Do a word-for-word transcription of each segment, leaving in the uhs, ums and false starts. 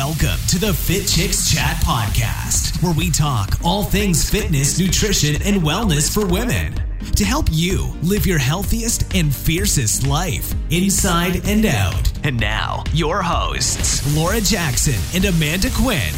Welcome to the Fit Chicks Chat podcast, where we talk all things fitness, nutrition, and wellness for women to help you live your healthiest and fiercest life inside and out. And now, your hosts, Laura Jackson and Amanda Quinn.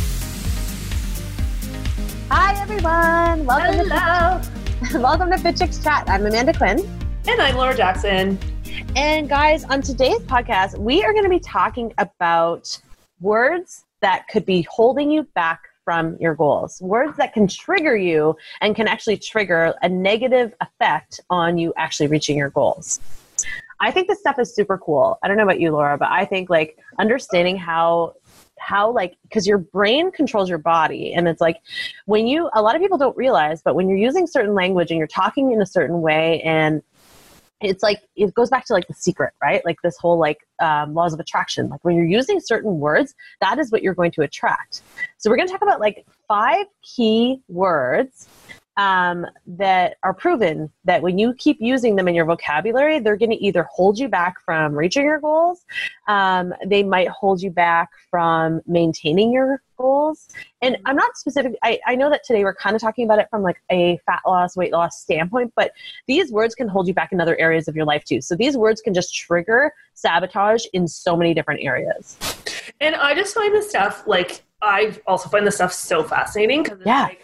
Hi, everyone. Welcome Hello. To, welcome to Fit Chicks Chat. I'm Amanda Quinn. And I'm Laura Jackson. And guys, on today's podcast, we are going to be talking about words that could be holding you back from your goals. Words that can trigger you and can actually trigger a negative effect on you actually reaching your goals. I think this stuff is super cool. I don't know about you, Laura, but I think like understanding how how like, because your brain controls your body. And it's like when you, a lot of people don't realize, but when you're using certain language and you're talking in a certain way, and it's like, it goes back to like The Secret, right? Like this whole like um, laws of attraction. Like when you're using certain words, that is what you're going to attract. So we're going to talk about like five key words um, that are proven that when you keep using them in your vocabulary, they're going to either hold you back from reaching your goals. Um, they might hold you back from maintaining your goals. And I'm not specific. I, I know that today we're kind of talking about it from like a fat loss, weight loss standpoint, but these words can hold you back in other areas of your life too. So these words can just trigger sabotage in so many different areas. And I just find this stuff, like, I also find this stuff so fascinating because yeah. like,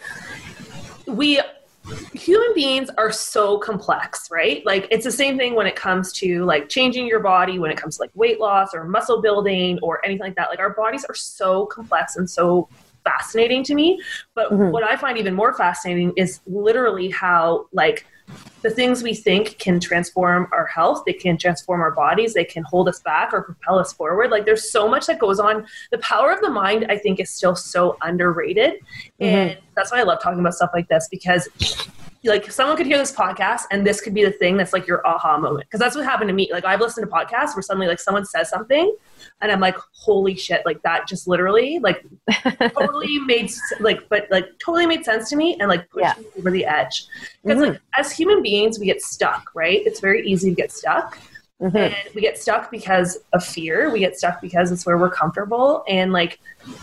we human beings are so complex, right? Like it's the same thing when it comes to like changing your body, when it comes to like weight loss or muscle building or anything like that. Like our bodies are so complex and so fascinating to me. But mm-hmm. what I find even more fascinating is literally how like the things we think can transform our health, they can transform our bodies, they can hold us back or propel us forward. Like there's so much that goes on. The power of the mind, I think, is still so underrated. Mm-hmm. And that's why I love talking about stuff like this, because like someone could hear this podcast and this could be the thing that's like your aha moment. Because that's what happened to me. Like I've listened to podcasts where suddenly like someone says something and I'm like, holy shit, like that just literally like totally made like, but like totally made sense to me and like pushed yeah. me over the edge. Because mm-hmm. like as human beings, we get stuck, right? It's very easy to get stuck. Mm-hmm. And we get stuck because of fear. We get stuck because it's where we're comfortable. And like,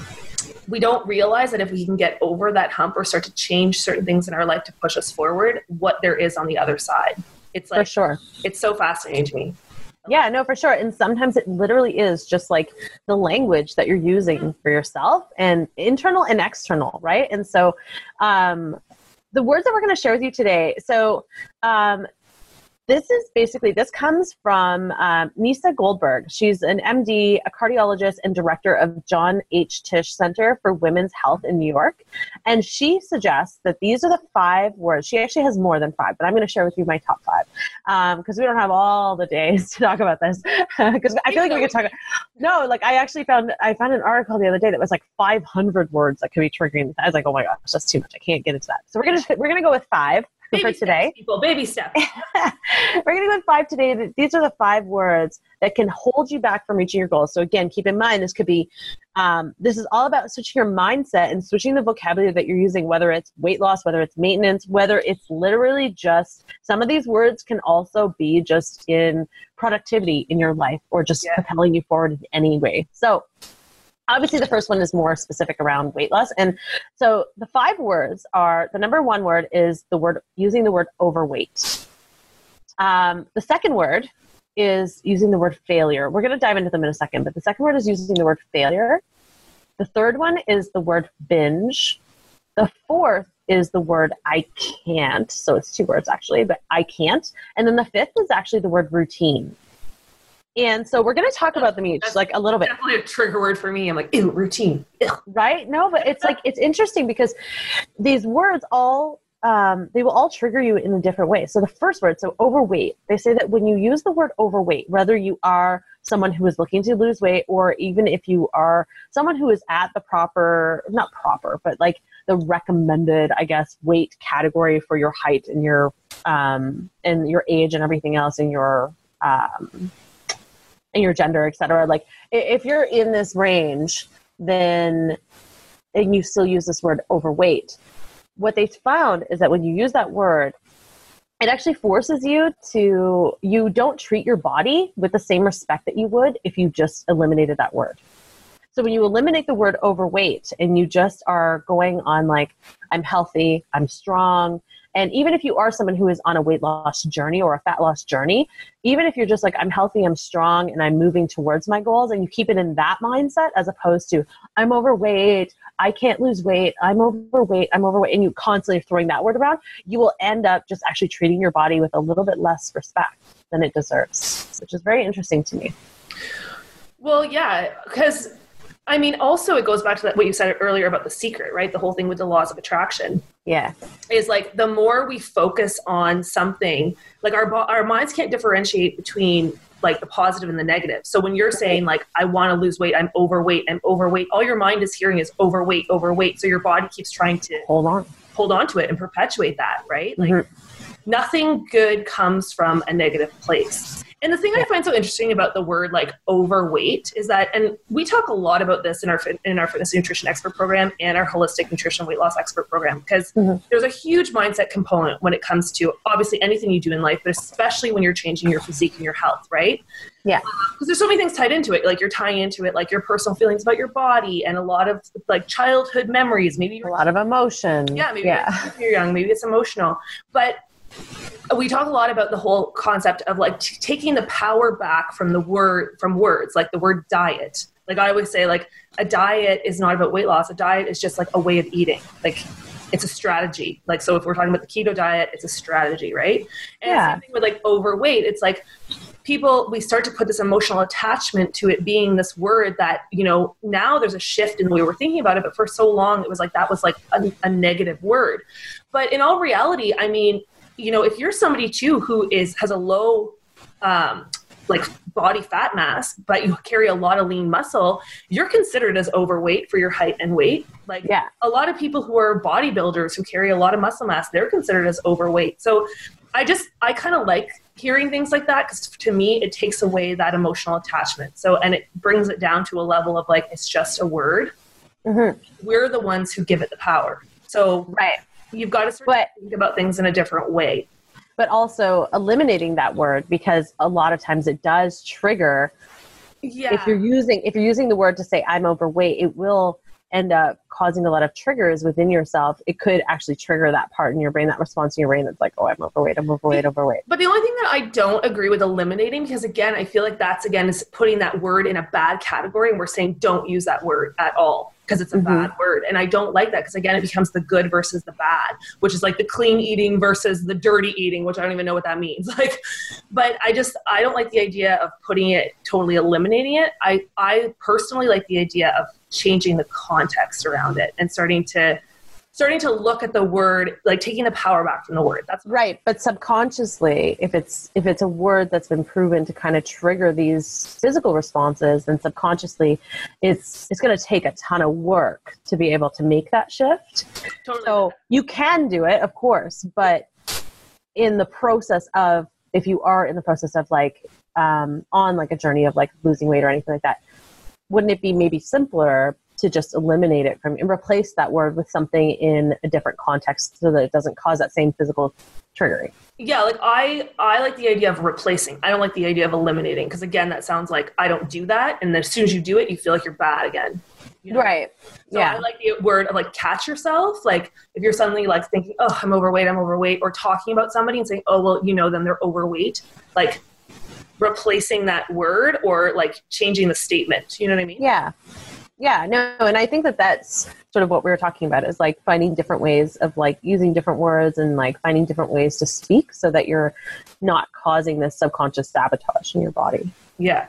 we don't realize that if we can get over that hump or start to change certain things in our life to push us forward, what there is on the other side. It's like, for sure. It's so fascinating to me. Yeah, no, for sure. And sometimes it literally is just like the language that you're using for yourself and internal and external, right? And so um, the words that we're going to share with you today. So um, this is basically, this comes from um, Nisa Goldberg. She's an M D, a cardiologist, and director of John H. Tisch Center for Women's Health in New York. And she suggests that these are the five words. She actually has more than five, but I'm going to share with you my top five because um, we don't have all the days to talk about this. Because I feel like we could talk. No, like I actually found I found an article the other day that was like five hundred words that could be triggering. I was like, oh my gosh, that's too much. I can't get into that. So we're gonna we're gonna go with five. Baby for today. Steps, people, baby steps. We're going to go with five today. These are the five words that can hold you back from reaching your goals. So again, keep in mind, this could be, um, this is all about switching your mindset and switching the vocabulary that you're using, whether it's weight loss, whether it's maintenance, whether it's literally just, some of these words can also be just in productivity in your life or just yeah. propelling you forward in any way. So obviously, the first one is more specific around weight loss. And so the five words are, the number one word is the word, using the word overweight. Um, the second word is using the word failure. We're going to dive into them in a second, but the second word is using the word failure. The third one is the word binge. The fourth is the word I can't. So it's two words actually, but I can't. And then the fifth is actually the word routine. And so we're going to talk about them each, That's like a little bit. Definitely a trigger word for me. I'm like, ew, routine. Ew. Right? No, but it's like, it's interesting because these words all, um, they will all trigger you in a different way. So the first word, so overweight, they say that when you use the word overweight, whether you are someone who is looking to lose weight, or even if you are someone who is at the proper, not proper, but like the recommended, I guess, weight category for your height and your, um, and your age and everything else in your, um, and your gender, et cetera. Like if you're in this range, then, and you still use this word overweight, what they found is that when you use that word, it actually forces you to, you don't treat your body with the same respect that you would if you just eliminated that word. So when you eliminate the word overweight and you just are going on like, I'm healthy, I'm strong. And even if you are someone who is on a weight loss journey or a fat loss journey, even if you're just like, I'm healthy, I'm strong, and I'm moving towards my goals, and you keep it in that mindset as opposed to, I'm overweight, I can't lose weight, I'm overweight, I'm overweight, and you constantly are throwing that word around, you will end up just actually treating your body with a little bit less respect than it deserves, which is very interesting to me. Well, yeah, because I mean, also it goes back to that, what you said earlier about The Secret, right? The whole thing with the laws of attraction. Yeah. Is like the more we focus on something, like our our minds can't differentiate between like the positive and the negative. So when you're saying like, I want to lose weight, I'm overweight, I'm overweight, all your mind is hearing is overweight, overweight. So your body keeps trying to hold on, hold on to it and perpetuate that, right? Like mm-hmm. nothing good comes from a negative place. And the thing I find so interesting about the word like overweight is that, and we talk a lot about this in our in our fitness and nutrition expert program and our holistic nutrition weight loss expert program, because mm-hmm. there's a huge mindset component when it comes to obviously anything you do in life, but especially when you're changing your physique and your health, right? Yeah. Because there's so many things tied into it. Like you're tying into it, like your personal feelings about your body and a lot of like childhood memories, maybe a lot of emotion. Yeah, maybe yeah. you're young, maybe it's emotional, but we talk a lot about the whole concept of like t- taking the power back from the word, from words, like the word diet. Like I always say, like a diet is not about weight loss. A diet is just like a way of eating. Like it's a strategy. Like, so if we're talking about the keto diet, it's a strategy, right? And yeah. same thing with like overweight. It's like people, we start to put this emotional attachment to it being this word that, you know, now there's a shift in the way we're thinking about it. But for so long, it was like, that was like a, a negative word. But in all reality, I mean, you know, if you're somebody too who is has a low um, like body fat mass, but you carry a lot of lean muscle, you're considered as overweight for your height and weight. Like yeah. a lot of people who are bodybuilders who carry a lot of muscle mass, they're considered as overweight. So I just, I kind of like hearing things like that because to me, it takes away that emotional attachment. So, and it brings it down to a level of like, it's just a word. Mm-hmm. We're the ones who give it the power. So right. You've got to start but, to think about things in a different way. But also eliminating that word, because a lot of times it does trigger. Yeah. If you're using if you're using the word to say I'm overweight, it will end up causing a lot of triggers within yourself. It could actually trigger that part in your brain, that response in your brain that's like, oh, I'm overweight, I'm overweight, overweight. But the only thing that I don't agree with eliminating, because again, I feel like that's again is putting that word in a bad category, and we're saying don't use that word at all because it's a mm-hmm. bad word. And I don't like that because again, it becomes the good versus the bad, which is like the clean eating versus the dirty eating, which I don't even know what that means. Like, but I just, I don't like the idea of putting it, totally eliminating it. I, I personally like the idea of changing the context around it and starting to starting to look at the word, like taking the power back from the word. That's right. But subconsciously, if it's if it's a word that's been proven to kind of trigger these physical responses, then subconsciously it's it's going to take a ton of work to be able to make that shift. Totally. So you can do it, of course, but in the process of, if you are in the process of like um, on like a journey of like losing weight or anything like that, wouldn't it be maybe simpler to just eliminate it from and replace that word with something in a different context so that it doesn't cause that same physical triggering? Yeah, like I, I like the idea of replacing. I don't like the idea of eliminating because again, that sounds like I don't do that. And then as soon as you do it, you feel like you're bad again. You know? Right. So yeah. I like the word of like catch yourself. Like if you're suddenly like thinking, oh, I'm overweight, I'm overweight, or talking about somebody and saying, oh, well, you know, then they're overweight. Like replacing that word or like changing the statement. You know what I mean? Yeah. Yeah, no, and I think that that's sort of what we were talking about is like finding different ways of like using different words and like finding different ways to speak so that you're not causing this subconscious sabotage in your body. Yeah.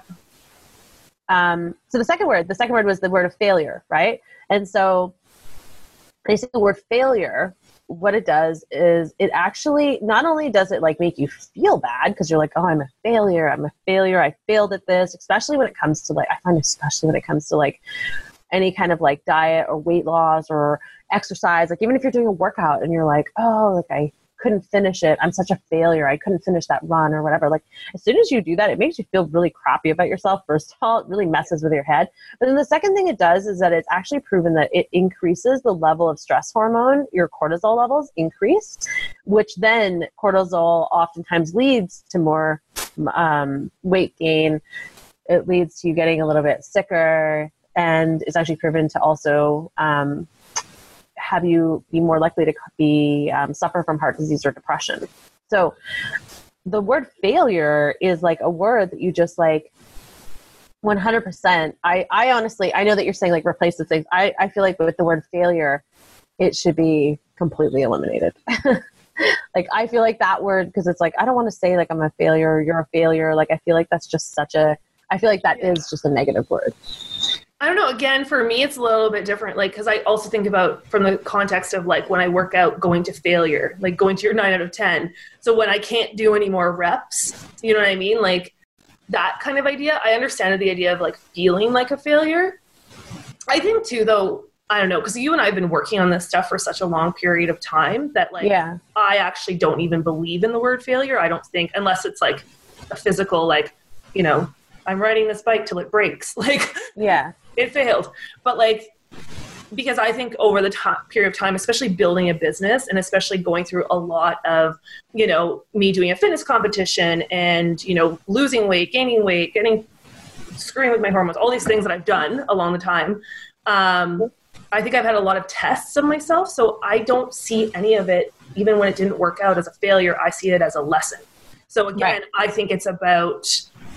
Um, so the second word, the second word was the word of failure, right? And so when you say the word failure, what it does is it actually, not only does it like make you feel bad because you're like, oh, I'm a failure. I'm a failure. I failed at this, especially when it comes to like, I find especially when it comes to like any kind of like diet or weight loss or exercise, like even if you're doing a workout and you're like, oh, like I couldn't finish it. I'm such a failure. I couldn't finish that run or whatever. Like as soon as you do that, it makes you feel really crappy about yourself. First of all, it really messes with your head. But then the second thing it does is that it's actually proven that it increases the level of stress hormone. Your cortisol levels increase, which then cortisol oftentimes leads to more um, weight gain. It leads to you getting a little bit sicker. and it's actually proven to also um, have you be more likely to be um, suffer from heart disease or depression. So the word failure is like a word that you just like one hundred percent. I, I honestly, I know that you're saying like replace the things. I, I feel like with the word failure, it should be completely eliminated. Like, I feel like that word, because it's like, I don't want to say like I'm a failure, you're a failure. Like, I feel like that's just such a, I feel like that yeah. is just a negative word. I don't know. Again, for me, it's a little bit different. Like, because I also think about from the context of like when I work out, going to failure, like going to your nine out of ten. So when I can't do any more reps, you know what I mean? Like that kind of idea. I understand the idea of like feeling like a failure. I think too, though, I don't know, because you and I have been working on this stuff for such a long period of time that like yeah. I actually don't even believe in the word failure. I don't think, unless it's like a physical, like, you know, I'm riding this bike till it breaks. Like, yeah, it failed. But like, because I think over the time, period of time, especially building a business and especially going through a lot of, you know, me doing a fitness competition and, you know, losing weight, gaining weight, getting screwing with my hormones, all these things that I've done along the time. Um, I think I've had a lot of tests of myself. So I don't see any of it, even when it didn't work out, as a failure. I see it as a lesson. So again, right. I think it's about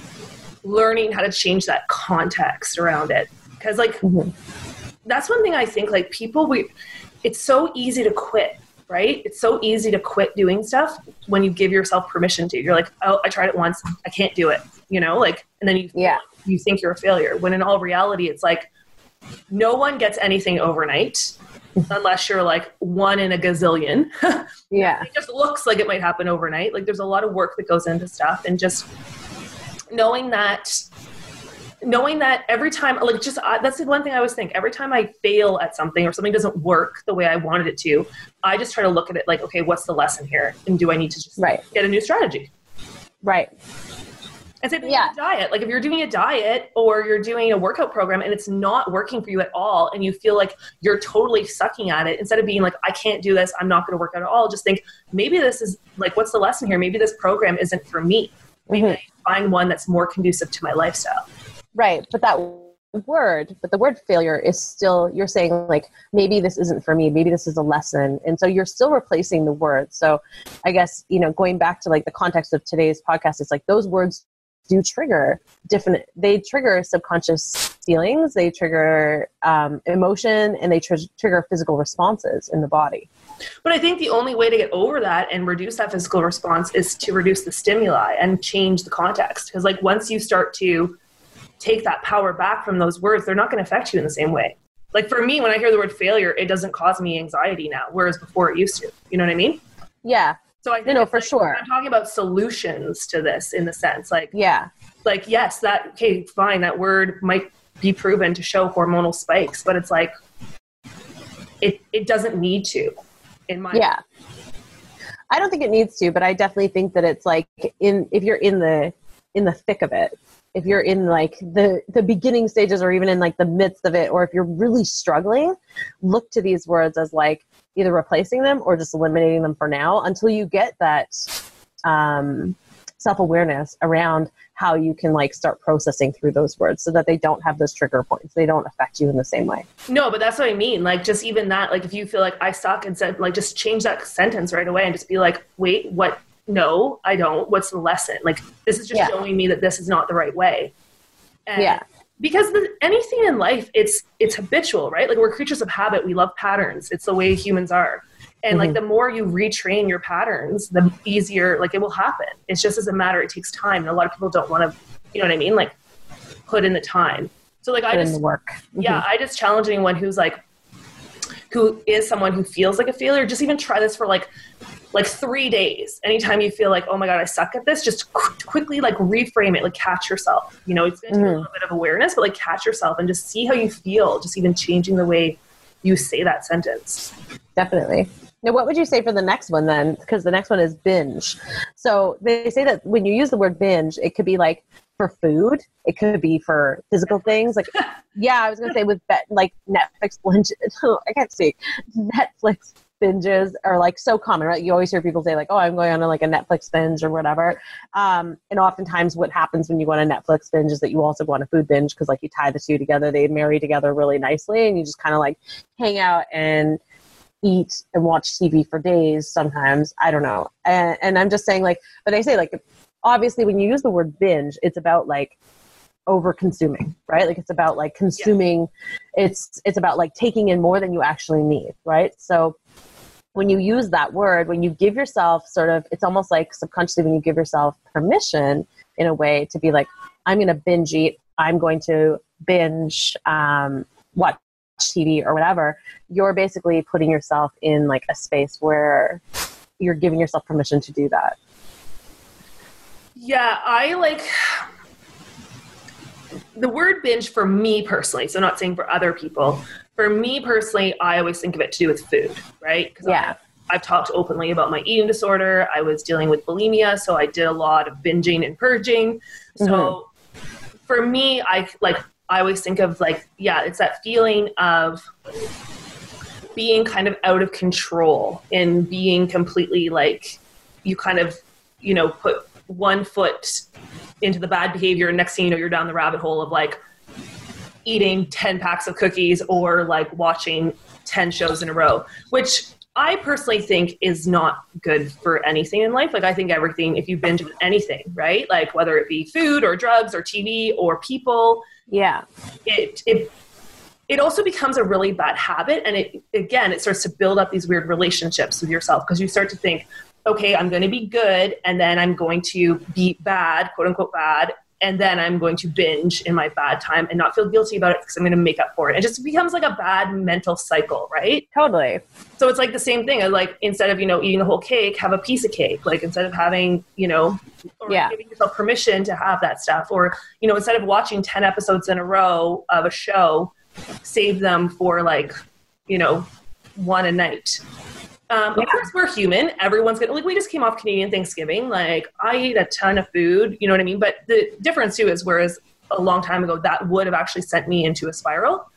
learning how to change that context around it. Because like, mm-hmm. that's one thing I think like people, we, it's so easy to quit, right? It's so easy to quit doing stuff when you give yourself permission to. You're like, oh, I tried it once, I can't do it, you know, like, and then you, yeah. you think you're a failure, when in all reality, it's like, no one gets anything overnight unless you're like one in a gazillion. Yeah. It just looks like it might happen overnight. Like there's a lot of work that goes into stuff, and just knowing that, knowing that every time, like just, uh, that's the one thing I always think, every time I fail at something or something doesn't work the way I wanted it to, I just try to look at it like, okay, what's the lesson here? And do I need to just right. get a new strategy? Right. And same thing yeah. with a diet. Like if you're doing a diet or you're doing a workout program and it's not working for you at all, and you feel like you're totally sucking at it, instead of being like, I can't do this, I'm not going to work out at all, just think, maybe this is like, what's the lesson here? Maybe this program isn't for me. Maybe mm-hmm. I need to find one that's more conducive to my lifestyle. Right. But that word, but the word failure is still, you're saying like, maybe this isn't for me. Maybe this is a lesson. And so you're still replacing the word. So I guess, you know, going back to like the context of today's podcast, it's like those words do trigger different, they trigger subconscious feelings, they trigger um, emotion, and they tr- trigger physical responses in the body. But I think the only way to get over that and reduce that physical response is to reduce the stimuli and change the context. Because like once you start to take that power back from those words, they're not going to affect you in the same way. Like for me, when I hear the word failure, it doesn't cause me anxiety now, whereas before it used to. You know what I mean? Yeah. So I think no, no, for like, sure. I'm talking about solutions to this in the sense like, yeah, like, yes, that, okay, fine. That word might be proven to show hormonal spikes, but it's like, it, it doesn't need to in my, yeah, I don't think it needs to, but I definitely think that it's like in, if you're in the, in the thick of it, if you're in like the, the beginning stages or even in like the midst of it, or if you're really struggling, look to these words as like either replacing them or just eliminating them for now until you get that um, self-awareness around how you can like start processing through those words so that they don't have those trigger points. They don't affect you in the same way. No, but that's what I mean. Like just even that, like if you feel like I suck and said, like just change that sentence right away and just be like, wait, what? No, I don't. What's the lesson? Like, this is just yeah. showing me that this is not the right way. And yeah. Because the, anything in life, it's it's habitual, right? Like we're creatures of habit. We love patterns. It's the way humans are. And mm-hmm. like the more you retrain your patterns, the easier, like it will happen. It's just as a matter, it takes time. And a lot of people don't want to, you know what I mean? Like put in the time. So like put I just, in the work. Mm-hmm. yeah, I just challenge anyone who's like, who is someone who feels like a failure, just even try this for like, like three days. Anytime you feel like, oh my God, I suck at this, just qu- quickly like reframe it, like catch yourself. You know, it's going to take mm-hmm. a little bit of awareness, but like catch yourself and just see how you feel, just even changing the way you say that sentence. Definitely. Now, what would you say for the next one then? Because the next one is binge. So they say that when you use the word binge, it could be like for food. It could be for physical things. Like, yeah, I was going to say with bet, like Netflix binge. I can't speak. Netflix binges are like so common, right? You always hear people say like, oh, I'm going on a, like a Netflix binge or whatever. Um, and oftentimes what happens when you go on a Netflix binge is that you also go on a food binge because like you tie the two together, they marry together really nicely, and you just kind of like hang out and eat and watch T V for days sometimes. I don't know. And, and I'm just saying like, but I say like, obviously when you use the word binge, it's about like over consuming, right? Like it's about like consuming, yeah. it's, it's about like taking in more than you actually need. Right. So when you use that word, when you give yourself sort of, it's almost like subconsciously when you give yourself permission in a way to be like, I'm going to binge eat, I'm going to binge, um, watch T V or whatever, you're basically putting yourself in like a space where you're giving yourself permission to do that. Yeah, I like the word binge for me personally, so I'm not saying for other people. For me personally, I always think of it to do with food, right? Yeah. I, I've talked openly about my eating disorder. I was dealing with bulimia, so I did a lot of binging and purging. So mm-hmm. for me, I like I always think of like, yeah, it's that feeling of being kind of out of control and being completely like, you kind of, you know, put one foot into the bad behavior and next thing you know, you're down the rabbit hole of like eating ten packs of cookies or like watching ten shows in a row, which I personally think is not good for anything in life. Like I think everything, if you binge with anything, right? Like whether it be food or drugs or T V or people, yeah, it it it also becomes a really bad habit. And it again, it starts to build up these weird relationships with yourself because you start to think, okay, I'm going to be good, and then I'm going to be bad, quote unquote bad, and then I'm going to binge in my bad time and not feel guilty about it because I'm going to make up for it. It just becomes like a bad mental cycle, right? Totally. So it's like the same thing. Like instead of, you know, eating the whole cake, have a piece of cake. Like instead of having, you know, or yeah. giving yourself permission to have that stuff. Or, you know, instead of watching ten episodes in a row of a show, save them for like, you know, one a night. Um, yeah. Of course, we're human. Everyone's gonna, like, we just came off Canadian Thanksgiving. Like, I eat a ton of food, you know what I mean? But the difference, too, is whereas a long time ago, that would have actually sent me into a spiral.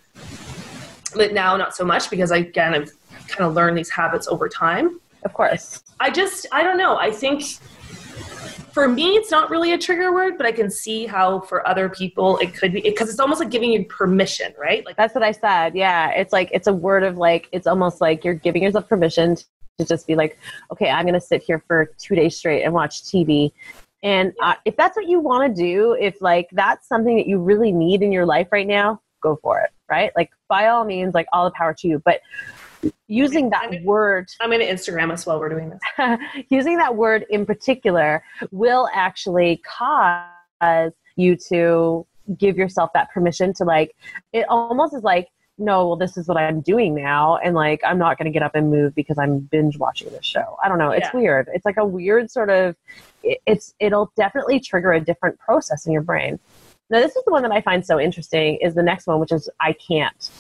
But now, not so much, because I, again, I've kind of learned these habits over time. Of course. I just, I don't know. I think for me, it's not really a trigger word, but I can see how for other people it could be, because it's almost like giving you permission, right? Like that's what I said. Yeah. It's like, it's a word of like, it's almost like you're giving yourself permission to just be like, okay, I'm going to sit here for two days straight and watch T V. And uh, if that's what you want to do, if like that's something that you really need in your life right now, go for it. Right? Like by all means, like all the power to you. But using that I'm, word, I'm going to Instagram us while we're doing this. Using that word in particular will actually cause you to give yourself that permission to like, it almost is like, no, well, this is what I'm doing now. And like, I'm not going to get up and move because I'm binge watching this show. I don't know. It's yeah. weird. It's like a weird sort of, it, it's, it'll definitely trigger a different process in your brain. Now, this is the one that I find so interesting is the next one, which is I can't.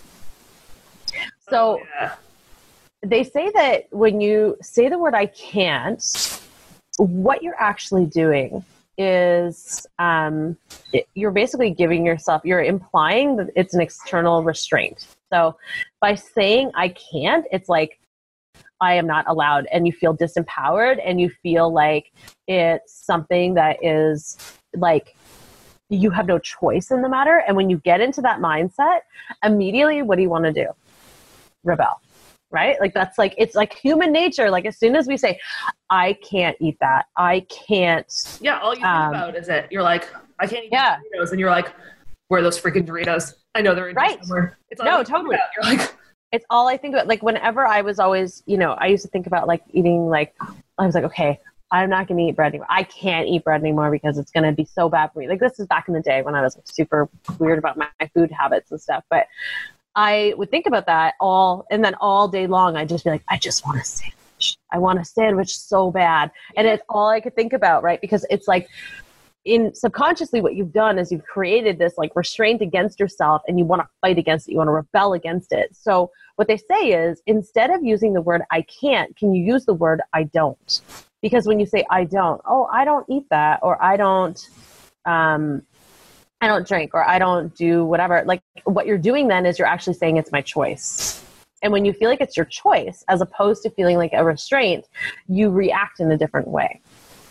So oh, yeah. They say that when you say the word I can't, what you're actually doing is um, it, you're basically giving yourself, you're implying that it's an external restraint. So by saying I can't, it's like I am not allowed, and you feel disempowered and you feel like it's something that is like you have no choice in the matter. And when you get into that mindset, immediately, what do you want to do? Rebel. Right? Like that's like, it's like human nature. Like as soon as we say, I can't eat that, I can't. Yeah. All you think um, about is it. You're like, I can't eat yeah. Doritos. And you're like, where are those freaking Doritos? I know they're in right. somewhere. It's all no, totally. You're like, it's all I think about. Like whenever I was always, you know, I used to think about like eating, like, I was like, okay, I'm not going to eat bread anymore. I can't eat bread anymore because it's going to be so bad for me. Like this is back in the day when I was like, super weird about my, my food habits and stuff. But I would think about that all, and then all day long, I'd just be like, I just want a sandwich. I want a sandwich so bad. And it's all I could think about, right? Because it's like, in subconsciously what you've done is you've created this like restraint against yourself and you want to fight against it. You want to rebel against it. So what they say is instead of using the word I can't, can you use the word I don't? Because when you say I don't, oh, I don't eat that, or I don't, um, I don't drink, or I don't do whatever. Like what you're doing then is you're actually saying it's my choice. And when you feel like it's your choice, as opposed to feeling like a restraint, you react in a different way.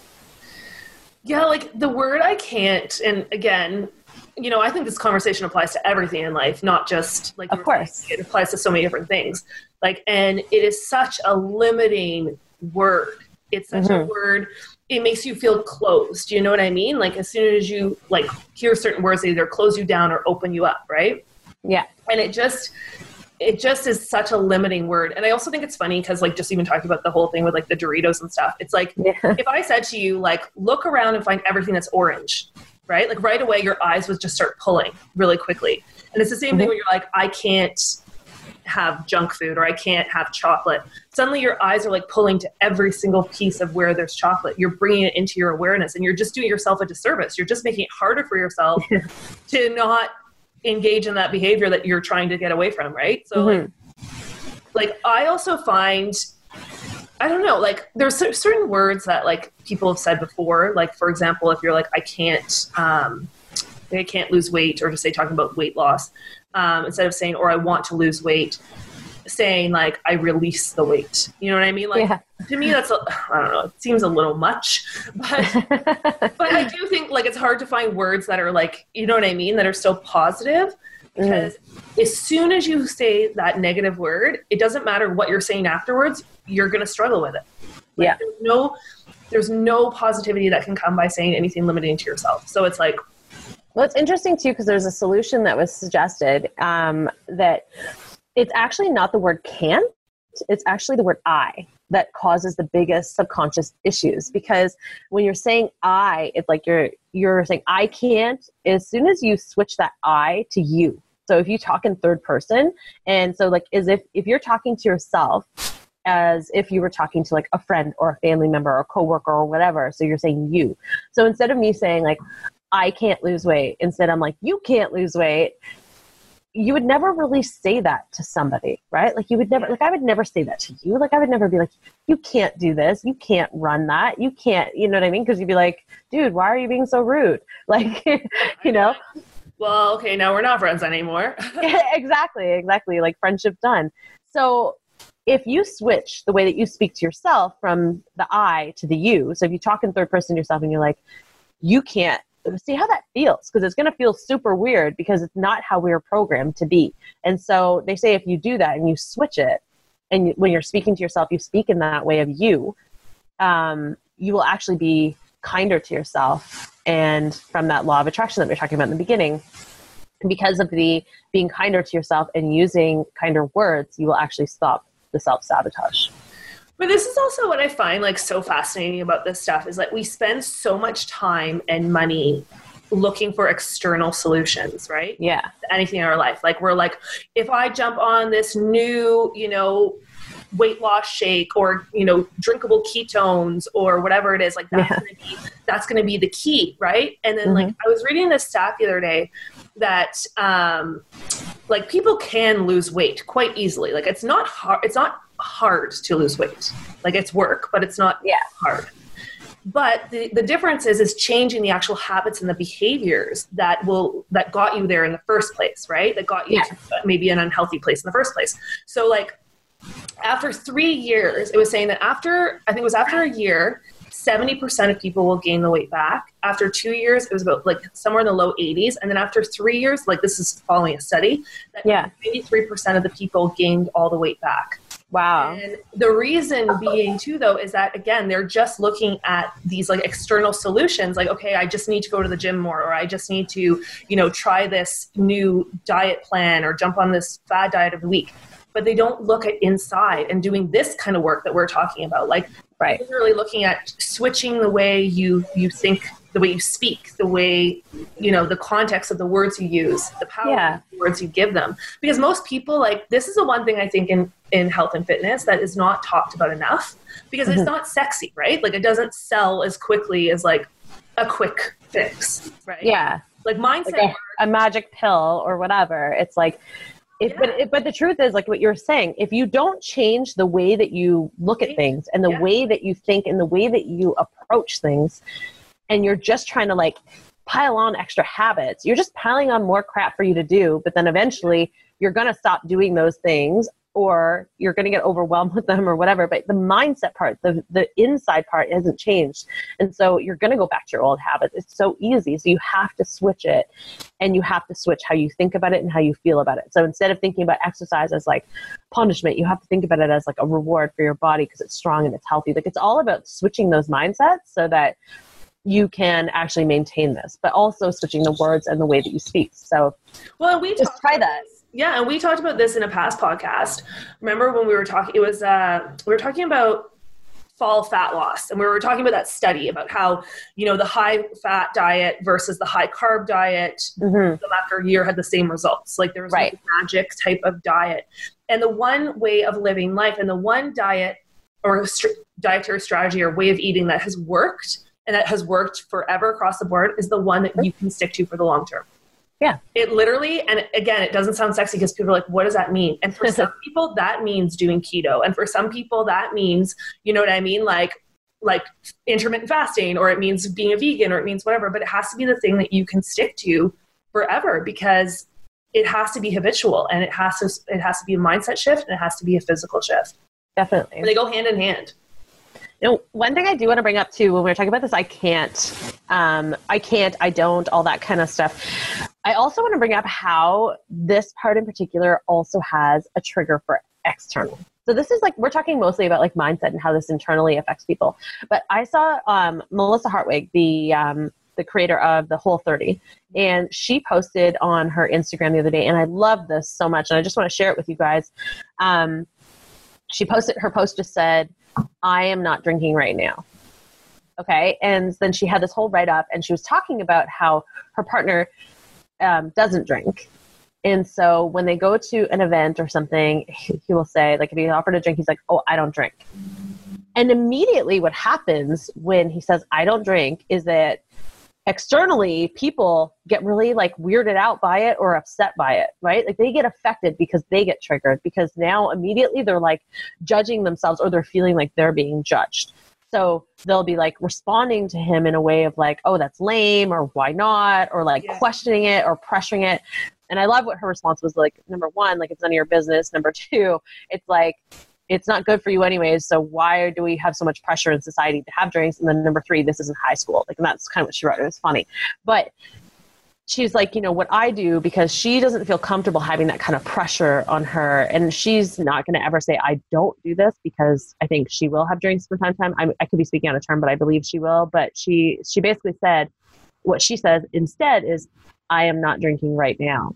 Yeah, like the word I can't, and again, you know, I think this conversation applies to everything in life, not just like, of course, saying, it applies to so many different things. Like, and it is such a limiting word. It's such mm-hmm. a word. It makes you feel closed. You know what I mean? Like as soon as you like hear certain words, they either close you down or open you up. Right. Yeah. And it just, it just is such a limiting word. And I also think it's funny because like just even talking about the whole thing with like the Doritos and stuff, it's like, yeah. if I said to you, like, look around and find everything that's orange, right? Like right away, your eyes would just start pulling really quickly. And it's the same mm-hmm. thing when you're like, I can't have junk food or I can't have chocolate. Suddenly your eyes are like pulling to every single piece of where there's chocolate. You're bringing it into your awareness and you're just doing yourself a disservice. You're just making it harder for yourself to not engage in that behavior that you're trying to get away from. Right. So mm-hmm. like, like I also find, I don't know, like there's certain words that like people have said before, like for example, if you're like, I can't, um, I can't lose weight, or just say talking about weight loss, um, instead of saying, or I want to lose weight, saying like, I release the weight. You know what I mean? Like yeah. to me, that's, a, I don't know, it seems a little much, but, but I do think like, it's hard to find words that are like, you know what I mean? That are so positive, because mm. as soon as you say that negative word, it doesn't matter what you're saying afterwards, you're going to struggle with it. Like, yeah. There's no, there's no positivity that can come by saying anything limiting to yourself. So it's like, well, it's interesting too, because there's a solution that was suggested um, that it's actually not the word can't, it's actually the word I that causes the biggest subconscious issues. Because when you're saying I, it's like you're you're saying I can't. As soon as you switch that I to you, so if you talk in third person, and so like as if if you're talking to yourself as if you were talking to like a friend or a family member or a coworker or whatever, so you're saying you. So instead of me saying like I can't lose weight, instead I'm like, you can't lose weight. You would never really say that to somebody, right? Like you would never, like I would never say that to you. Like I would never be like, you can't do this. You can't run that. You can't, you know what I mean? Because you'd be like, dude, why are you being so rude? Like, you know? Well, okay, now we're not friends anymore. exactly, exactly. Like friendship done. So if you switch the way that you speak to yourself from the I to the you, so if you talk in third person to yourself and you're like, you can't, see how that feels, because it's going to feel super weird because it's not how we were programmed to be. And so they say if you do that and you switch it, and you, when you're speaking to yourself, you speak in that way of you, um, you will actually be kinder to yourself. And from that law of attraction that we were talking about in the beginning, because of the being kinder to yourself and using kinder words, you will actually stop the self-sabotage. But this is also what I find like so fascinating about this stuff is like we spend so much time and money looking for external solutions, right? Yeah. To anything in our life. Like we're like, if I jump on this new, you know, weight loss shake or, you know, drinkable ketones or whatever it is, like that's yeah. going to be, that's going to be the key. Right. And then mm-hmm. like I was reading this stat the other day that, um, like people can lose weight quite easily. Like it's not hard. It's not hard to lose weight. Like it's work, but it's not yeah. hard. But the, the difference is, is changing the actual habits and the behaviors that will, that got you there in the first place, right? That got you yeah. to maybe an unhealthy place in the first place. So like after three years, it was saying that after, I think it was after a year, seventy percent of people will gain the weight back. After two years, it was about like somewhere in the low eighties. And then after three years, like this is following a study, that yeah. eighty-three percent of the people gained all the weight back. Wow. And the reason being too, though, is that, again, they're just looking at these like external solutions. Like, okay, I just need to go to the gym more, or I just need to, you know, try this new diet plan or jump on this fad diet of the week. But they don't look at inside and doing this kind of work that we're talking about. Like, right. literally looking at switching the way you, you think, the way you speak, the way, you know, the context of the words you use, the power yeah. of the words you give them. Because most people, like, this is the one thing I think in, in health and fitness that is not talked about enough, because mm-hmm. it's not sexy, right? Like, it doesn't sell as quickly as, like, a quick fix, right? Yeah. Like, mindset. Like a, a magic pill or whatever. It's like, If, yeah. but, it, but the truth is, like what you're saying, if you don't change the way that you look at things and the yeah. way that you think and the way that you approach things, and you're just trying to like pile on extra habits, you're just piling on more crap for you to do. But then eventually you're going to stop doing those things, or you're going to get overwhelmed with them or whatever. But the mindset part, the, the inside part hasn't changed. And so you're going to go back to your old habits. It's so easy. So you have to switch it, and you have to switch how you think about it and how you feel about it. So instead of thinking about exercise as like punishment, you have to think about it as like a reward for your body because it's strong and it's healthy. Like it's all about switching those mindsets so that you can actually maintain this, but also switching the words and the way that you speak. So well, we just try that. This. Yeah. And we talked about this in a past podcast. Remember when we were talking, it was, uh, we were talking about fall fat loss. And we were talking about that study about how, you know, the high fat diet versus the high carb diet, mm-hmm. after a year had the same results. Like there was right. no magic type of diet. And the one way of living life and the one diet or st- dietary strategy or way of eating that has worked and that has worked forever across the board is the one that you can stick to for the long term. Yeah. It literally, and again, it doesn't sound sexy because people are like, what does that mean? And for some people that means doing keto. And for some people that means, you know what I mean? Like, like intermittent fasting, or it means being a vegan, or it means whatever, but it has to be the thing that you can stick to forever because it has to be habitual and it has to, it has to be a mindset shift and it has to be a physical shift. Definitely. And they go hand in hand. You know, one thing I do want to bring up too, when we were talking about this, I can't, um, I can't, I don't, all that kind of stuff. I also want to bring up how this part in particular also has a trigger for external. So this is like, we're talking mostly about like mindset and how this internally affects people. But I saw um, Melissa Hartwig, the um, the creator of the Whole thirty, and she posted on her Instagram the other day, and I love this so much, and I just want to share it with you guys. Um, she posted, her post just said, I am not drinking right now. Okay. And then she had this whole write-up, and she was talking about how her partner um, doesn't drink. And so when they go to an event or something, he, he will say, like, if he offered a drink, he's like, oh, I don't drink. And immediately what happens when he says, I don't drink, is that externally people get really like weirded out by it or upset by it, right? Like they get affected because they get triggered, because now immediately they're like judging themselves, or they're feeling like they're being judged. So they'll be like responding to him in a way of like, oh, that's lame, or why not? Or like yeah. questioning it or pressuring it. And I love what her response was. Like, number one, like, it's none of your business. Number two, it's like, it's not good for you anyways. So why do we have so much pressure in society to have drinks? And then number three, this isn't high school. Like, and that's kind of what she wrote. It was funny. But she's like, you know, what I do, because she doesn't feel comfortable having that kind of pressure on her. And she's not going to ever say, I don't do this, because I think she will have drinks from time to time. I, I could be speaking out of turn, but I believe she will. But she, she basically said, what she says instead is, I am not drinking right now.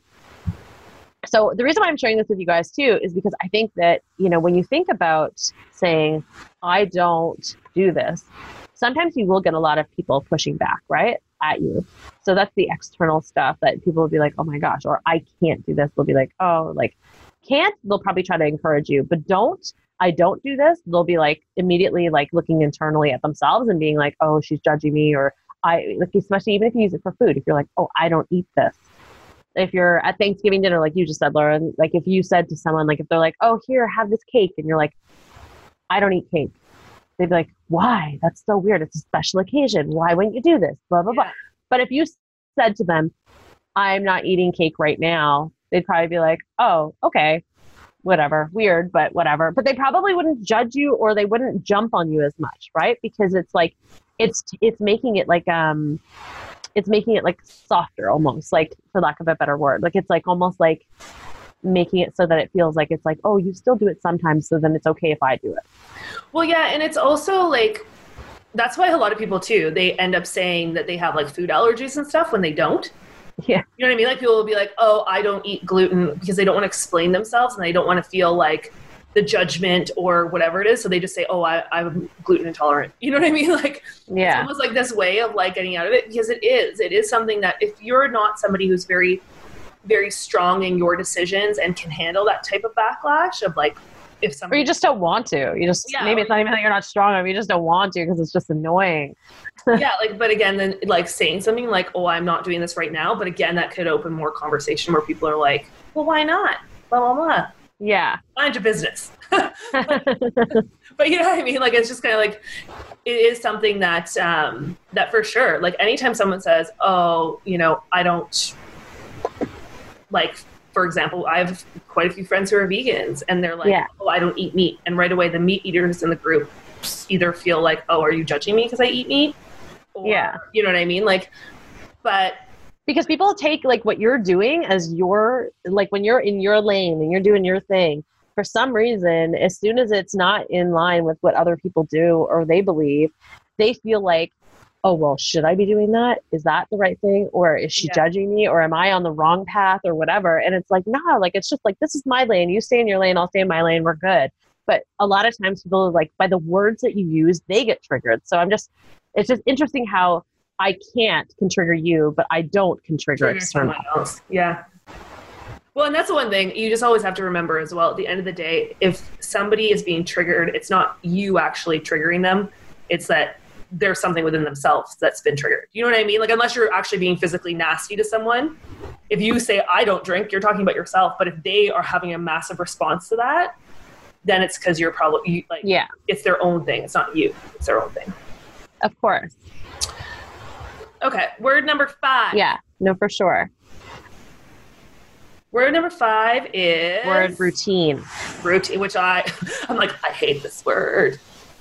So the reason why I'm sharing this with you guys too is because I think that, you know, when you think about saying, I don't do this, sometimes you will get a lot of people pushing back, right, at you. So that's the external stuff that people will be like, oh my gosh, or I can't do this. They'll be like, oh, like, can't, they'll probably try to encourage you, but don't, I don't do this. They'll be like immediately like looking internally at themselves and being like, oh, she's judging me, or I, like, especially even if you use it for food, if you're like, oh, I don't eat this. If you're at Thanksgiving dinner, like you just said, Laura, like if you said to someone, like if they're like, oh, here, have this cake. And you're like, I don't eat cake. They'd be like, why? That's so weird. It's a special occasion. Why wouldn't you do this? Blah, blah, blah. But if you said to them, I'm not eating cake right now, they'd probably be like, oh, okay, whatever, weird, but whatever. But they probably wouldn't judge you, or they wouldn't jump on you as much, right? Because it's like, it's, it's making it like, um, it's making it like softer almost, like, for lack of a better word. Like, it's like almost like making it so that it feels like it's like, oh, you still do it sometimes, so then it's okay if I do it. Well, yeah. And it's also like, that's why a lot of people too, they end up saying that they have like food allergies and stuff when they don't. Yeah. You know what I mean? Like people will be like, oh, I don't eat gluten, because they don't want to explain themselves and they don't want to feel like the judgment or whatever it is. So they just say, oh, I, I'm gluten intolerant. You know what I mean? Like, yeah, it's almost like this way of like getting out of it, because it is, it is something that if you're not somebody who's very, very strong in your decisions and can handle that type of backlash of like, if somebody, or you just don't want to, you just, yeah, maybe it's not even that you're not strong enough, you just don't want to because it's just annoying. Yeah. Like, but again, then like saying something like, oh, I'm not doing this right now. But again, that could open more conversation where people are like, well, why not? Blah, blah, blah. Yeah. Mind your business. but, but you know what I mean? Like, it's just kind of like, it is something that, um, that for sure, like anytime someone says, oh, you know, I don't like for example, I have quite a few friends who are vegans, and they're like, Yeah. oh, I don't eat meat. And right away, the meat eaters in the group either feel like, oh, are you judging me because I eat meat? Or, Yeah. you know what I mean? Like, but because people take like what you're doing as your, like when you're in your lane and you're doing your thing, for some reason, as soon as it's not in line with what other people do or they believe, they feel like, oh, well, should I be doing that? Is that the right thing? Or is she Yeah. judging me? Or am I on the wrong path or whatever? And it's like, nah, like, it's just like, this is my lane. You stay in your lane. I'll stay in my lane. We're good. But a lot of times people are like, by the words that you use, they get triggered. So I'm just, it's just interesting how I can't can trigger you, but I don't can trigger trigger external. someone else. Yeah. Well, and that's the one thing you just always have to remember as well. At the end of the day, if somebody is being triggered, it's not you actually triggering them. It's that there's something within themselves that's been triggered. You know what I mean? Like, unless you're actually being physically nasty to someone, if you say, I don't drink, you're talking about yourself. But if they are having a massive response to that, then it's because you're probably like, Yeah, it's their own thing. It's not you. It's their own thing. of course. Okay. Word number five. Yeah, no, for sure. Word number five is Word routine. routine, which I, I'm like, I hate this word.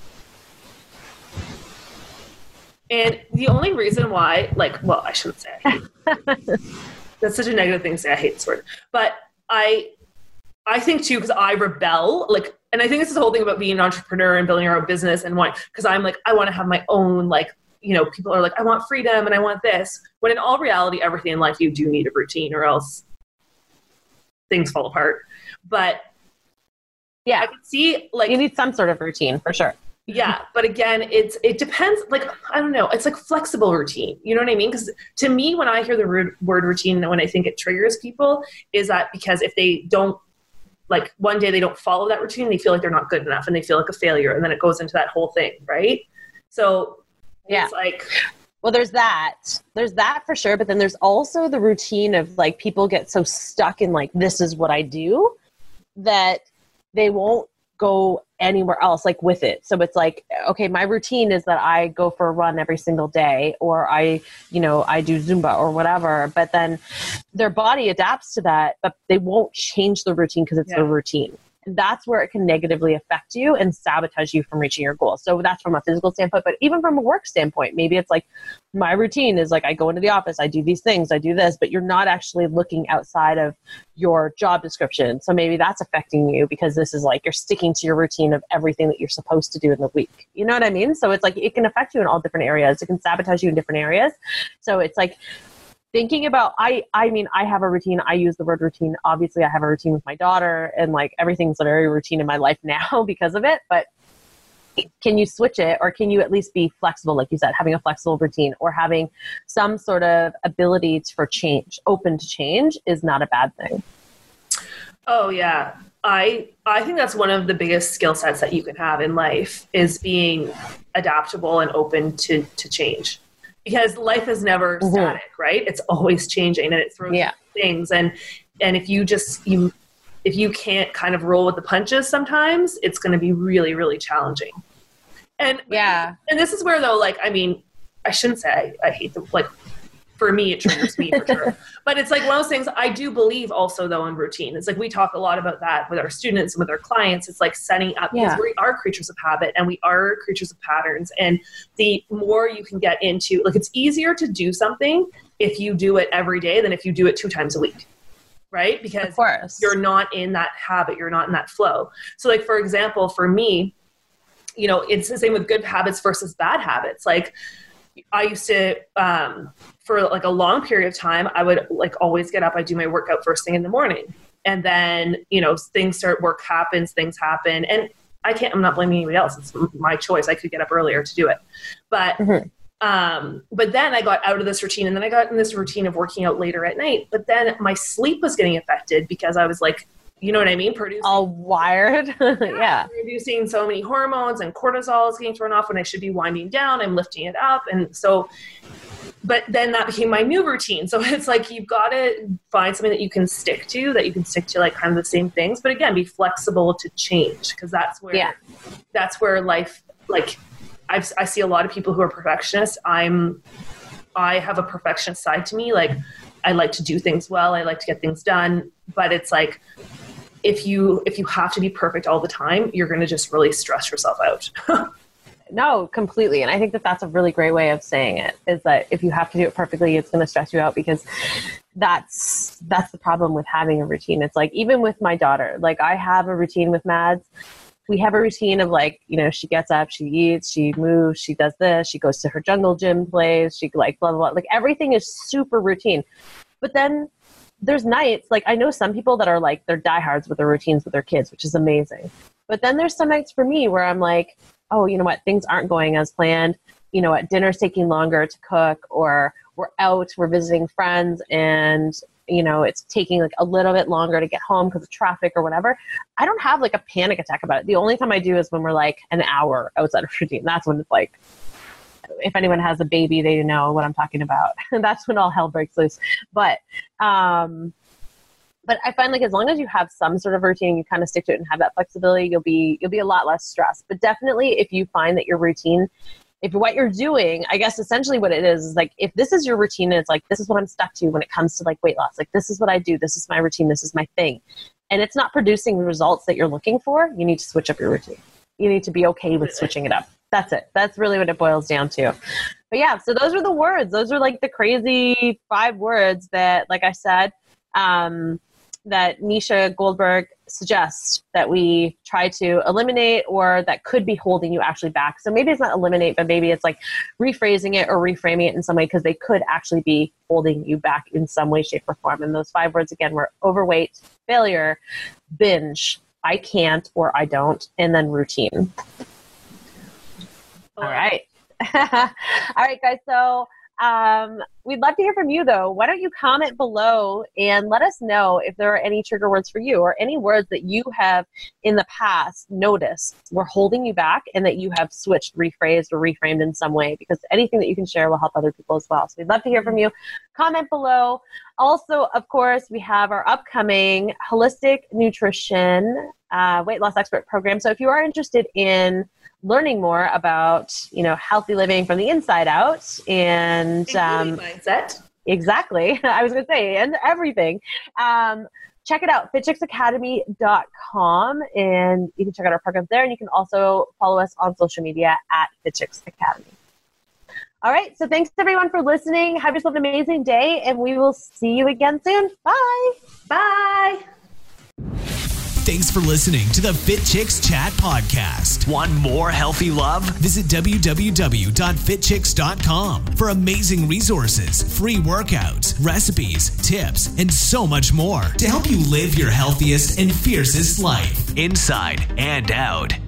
And the only reason why, like, well, I shouldn't say I hate it. That's such a negative thing to say. I hate this word. But I, I think too, because I rebel, like, and I think this is the whole thing about being an entrepreneur and building your own business and why, because I'm like, I want to have my own, like, you know, people are like, I want freedom and I want this. When in all reality, everything in life, you do need a routine or else things fall apart. But Yeah, I could see, like, you need some sort of routine for sure. yeah, but again, it's it depends. Like, I don't know, it's like flexible routine. You know what I mean? Because to me, when I hear the word, word routine, when I think it triggers people, is that because if they don't, like, one day they don't follow that routine, they feel like they're not good enough and they feel like a failure, and then it goes into that whole thing, right? So Yeah. it's like, Well, there's that. There's that for sure. But then there's also the routine of like people get so stuck in like, this is what I do, that they won't go anywhere else like with it. So it's like, okay, my routine is that I go for a run every single day, or I, you know, I do Zumba or whatever. But then their body adapts to that, but they won't change the routine because it's Yeah. their routine. That's where it can negatively affect you and sabotage you from reaching your goals. So that's from a physical standpoint, but even from a work standpoint, maybe it's like my routine is like, I go into the office, I do these things, I do this, but you're not actually looking outside of your job description. So maybe that's affecting you because this is like, you're sticking to your routine of everything that you're supposed to do in the week. You know what I mean? So it's like, it can affect you in all different areas. It can sabotage you in different areas. So it's like, thinking about, I, I mean, I have a routine. I use the word routine. Obviously I have a routine with my daughter, and like everything's a very routine in my life now because of it. But can you switch it, or can you at least be flexible? Like you said, having a flexible routine or having some sort of ability for change, open to change, is not a bad thing. oh yeah. I I think that's one of the biggest skill sets that you can have in life, is being adaptable and open to, to change. Because life is never Mhm. static, right? It's always changing, and it throws Yeah. things. And and if you just you if you can't kind of roll with the punches, sometimes it's going to be really, really challenging. And Yeah. and this is where, though, like, I mean, I shouldn't say I, I hate the, like, for me, it triggers me for sure. But it's like one of those things. I do believe also, though, in routine. It's like we talk a lot about that with our students and with our clients. It's like setting up, Yeah. because we are creatures of habit and we are creatures of patterns. And the more you can get into, like, it's easier to do something if you do it every day than if you do it two times a week, right? Because Of course. you're not in that habit. You're not in that flow. So, like, for example, for me, you know, it's the same with good habits versus bad habits. Like, I used to, um, for like a long period of time, I would like always get up. I do my workout first thing in the morning, and then, you know, things start, work happens, things happen, and I can't, I'm not blaming anybody else. It's my choice. I could get up earlier to do it. But, Mhm. um, but then I got out of this routine, and then I got in this routine of working out later at night, but then my sleep was getting affected because I was like, you know what I mean? Producing All wired. Yeah. Producing so many hormones, and cortisol is getting thrown off when I should be winding down. I'm lifting it up. And so, but then that became my new routine. So it's like, you've got to find something that you can stick to, that you can stick to like kind of the same things, but again, be flexible to change. Cause that's where, Yeah. that's where life, like I've, I see a lot of people who are perfectionists. I'm, I have a perfectionist side to me. Like, I like to do things well. I like to get things done. But it's like, if you if you have to be perfect all the time, you're going to just really stress yourself out. No, completely. And I think that that's a really great way of saying it, is that if you have to do it perfectly, it's going to stress you out, because that's, that's the problem with having a routine. It's like, even with my daughter, like I have a routine with Mads. We have a routine of like, you know, she gets up, she eats, she moves, she does this, she goes to her jungle gym plays, she like blah, blah, blah. Like everything is super routine. But then there's nights, like I know some people that are like, they're diehards with their routines with their kids, which is amazing. But then there's some nights for me where I'm like, oh, you know what, things aren't going as planned. You know what, dinner's taking longer to cook, or we're out, we're visiting friends, and, you know, it's taking like a little bit longer to get home because of traffic or whatever. I don't have like a panic attack about it. The only time I do is when we're like an hour outside of routine. That's when it's like, if anyone has a baby, they know what I'm talking about. And that's when all hell breaks loose. But, um, But I find like as long as you have some sort of routine, you kind of stick to it and have that flexibility, you'll be you'll be a lot less stressed. But definitely if you find that your routine, if what you're doing, I guess essentially what it is, is like if this is your routine and it's like, this is what I'm stuck to when it comes to like weight loss, like this is what I do, this is my routine, this is my thing, and it's not producing the results that you're looking for, you need to switch up your routine. You need to be okay with switching it up. That's it. That's really what it boils down to. But yeah, so those are the words. Those are like the crazy five words that, like I said, um, that Nisha Goldberg suggests that we try to eliminate, or that could be holding you actually back. So maybe it's not eliminate, but maybe it's like rephrasing it or reframing it in some way, because they could actually be holding you back in some way, shape, or form. And those five words again were overweight, failure, binge, I can't or I don't, and then routine. All right. All right, guys. So Um, we'd love to hear from you, though. Why don't you comment below and let us know if there are any trigger words for you, or any words that you have in the past noticed were holding you back and that you have switched, rephrased, or reframed in some way, because anything that you can share will help other people as well. So we'd love to hear from you. Comment below. Also, of course, we have our upcoming Holistic Nutrition uh, Weight Loss Expert Program. So if you are interested in learning more about, you know, healthy living from the inside out, and um, mindset. Exactly. I was going to say, and everything. Um, check it out, fit chicks academy dot com, and you can check out our programs there. And you can also follow us on social media at Fit Chicks Academy. All right. So thanks everyone for listening. Have yourself an amazing day, and we will see you again soon. Bye. Bye. Thanks for listening to the Fit Chicks Chat podcast. Want more healthy love? Visit w w w dot fit chicks dot com for amazing resources, free workouts, recipes, tips, and so much more to help you live your healthiest and fiercest life, inside and out.